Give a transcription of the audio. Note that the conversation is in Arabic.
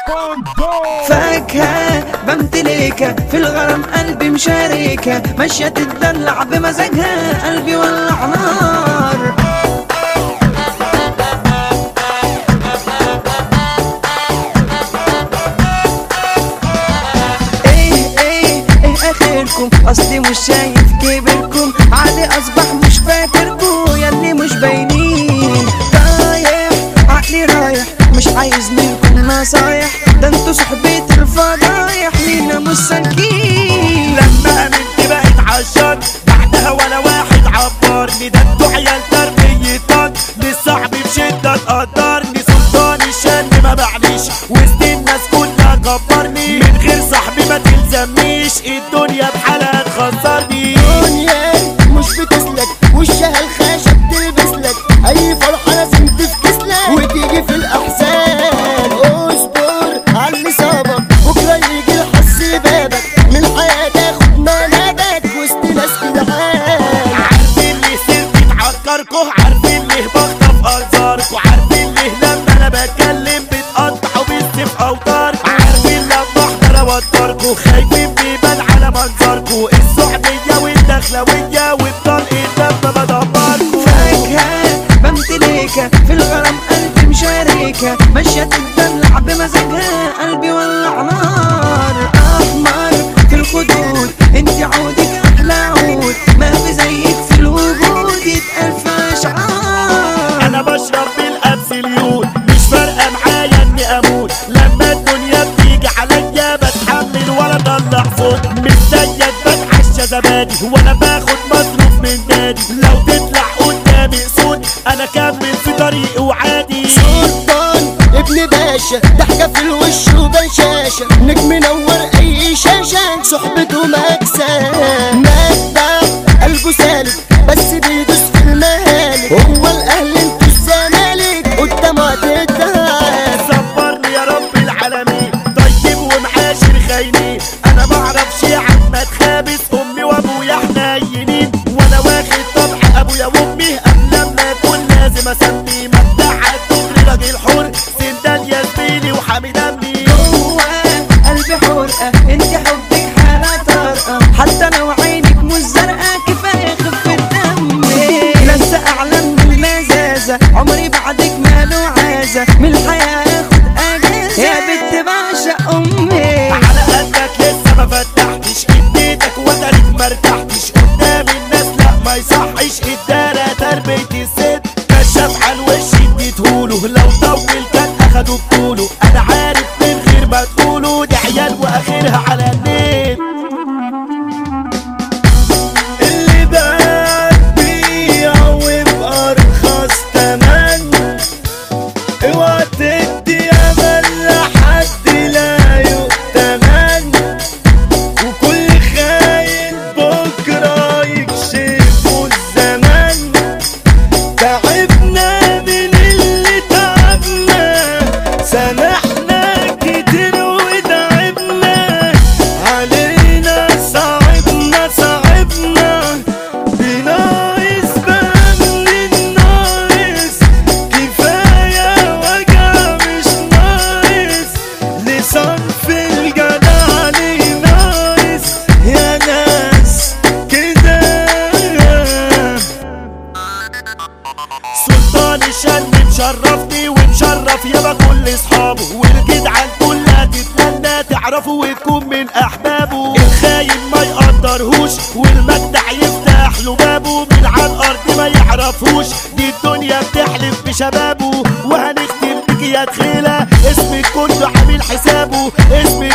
فاكهة بمتلكها في الغرام قلبي مشاركها، ماشية تتدلع بمزاجها قلبي ولع نار. ايه اخركم اصلي مش شايف كبركم، عادي اصبح مش فاكركم ياللي مش باينين. رايح عقلي رايح مش عايز منكم نصايح، ده انتوا صحبة الفضايح لينا مش سالكين. لما امنت بقيت عشان بعدها ولا واحد عبرني، ده انتوا عيال تربيتك مش صاحبي بشدة تقدرني. سلطان الشن ما بعليش وسط الناس كلها كبرني، من غير صاحبي ما تلزمنيش الدنيا بحالها تخسرني. دنيا مش بتسلك وشها الخشب تلبسلك، اي فرحة لازم تفكسلك وتيجي في الاحزان. اصبر عاللي صابك بكرة يجي الحس بابك، من الحياة تاخد منابك وسط ناس جدعان. عارفين ليه سيرتي تعكركوا، عارفين ليه بخطف انظاركوا، عارفين ليه لما انا بتكلم بتقطعوا بالسيف اوتاركوا، عارفين لما احضر اوتركوا خايفين بيبان على منظركوا. الصحبية والدخلوية وبطلقة دم بدمركوا. فاكهة بمتلكها في الغرام قلبي مشاركها، ماشية تتدلع بمزاجها قلبي ولع نار. احمر في الخدود انتي عودك احلى عود، ما في زيك في الوجود يتقال في اشعار. انا بشرب بالابسليون مش فارقة معايا اني اموت، لما الدنيا بتيجي عليا بتحمل ولا اطلع صوت. مش زيك بتعشى زبادي ولا باخد مصروف من نادي، لو تطلع قدامي اسود انا كمل في طريقي وعادي. سلطان ابن باشا ضحكة في الوش وبشاشة، نجم منور اي شاشة صحبته مكسب. مدع قلبه سالك بس بيدوس في المهالك، هو الاهل انتوا الزمالك قدامه هتتعب. صبرني يا رب العالمين طيب ومعاشر خاينين، انا معرفش عما تخابس امي وابويا حنينين، وانا واخد طبع ابويا وامي قبل لما اكون لازم اسمي. مبدع الدغري راجل حر سندان يا زميلي وحامي دمي. جوا قلبي حرقة انتي حبك حالة طارقة، حتى لو عينك مش زرقاء كفاية خفة دمي. لسه اعلى من المزازة عمري بعدك ماله عازة، من الحياة اخد اجازة يا بنت بعشق امي. على قدك لسه ما فتحتش اديتك وترك مرتحتش قدام الناس، لا ما يصحش الدارة تربية الست. كشاف على الوش اديتهوله لو طول كان اخده بطوله، انا عارف من غير ما تقوله دي عيال واخرها على النت. اللي بقى بيبيع وبأرخص تمن، اوعى تدي امل لحد لا يؤتمن، وكل خاين بكره يكشفه الزمن. تعبنا من اللي تعبنا، سامحنا كتير وتعبنا، علينا صعبنا بناقص بقى من الناقص، كفاية وجع مش ناقص، لصنف الجدع ليه ناقص يا ناس كده. سلطان الشن مشرفني ومشرف يابا كل اصحابه، والجدعان كلها تتمنى تعرفه وتكون من احبابه. الخاين ما يقدرهوش والمجدع يفتح له بابه، من على الارض ما يعرفوش دي الدنيا بتحلف بشبابه. وهنختم بك يا تخيلة اسمك كله عامل حسابه، اسمك